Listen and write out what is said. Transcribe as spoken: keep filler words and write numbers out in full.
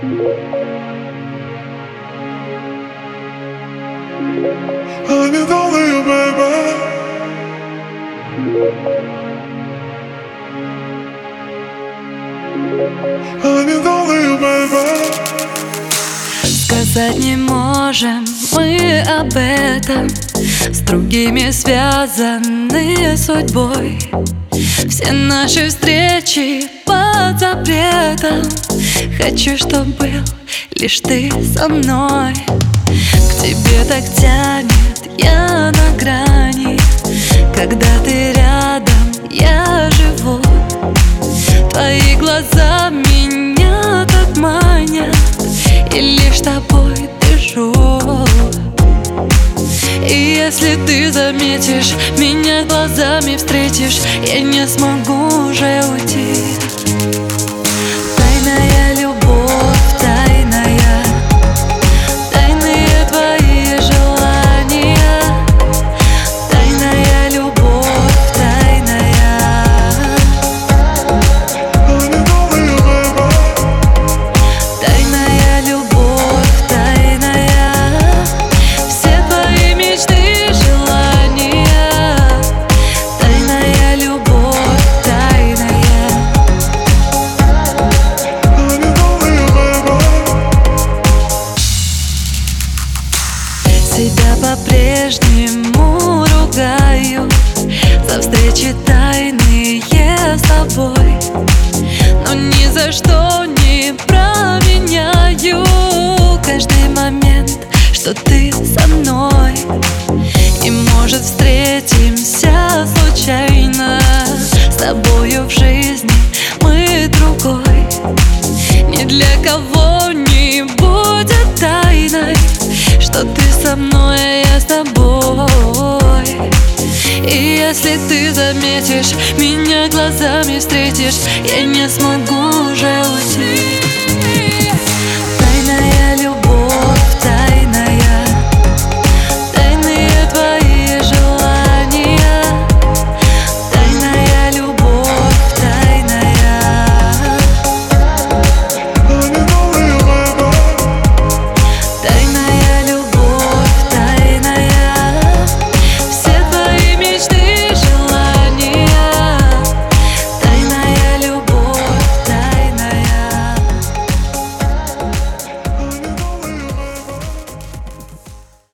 I need only you, baby. I need only you, baby. Сказать не можем мы об этом, с другими связаны судьбой. Все наши встречи под запретом. Хочу, чтоб был лишь ты со мной. К тебе так тянет, я на грани. Когда ты рядом, я живу. Твои глаза меня так манят, и лишь тобой дышу. И если ты заметишь, меня глазами встретишь, я не смогу уже уйти. Тайная любовь, тайная, тайные твои желания. Тайная любовь, тайная. Тайная любовь, тайная. Все твои мечты, желания. Тайная любовь, тайная. Себя по-прежнему ругаю за встречи тайные с тобой, но ни за что не променяю каждый момент, что ты со мной. И может встретимся случайно, с тобою в жизни мы другой. Ни для кого не будет тайной, что ты со мной, а я с тобой. И если ты заметишь, меня глазами встретишь, я не смогу уже уйти.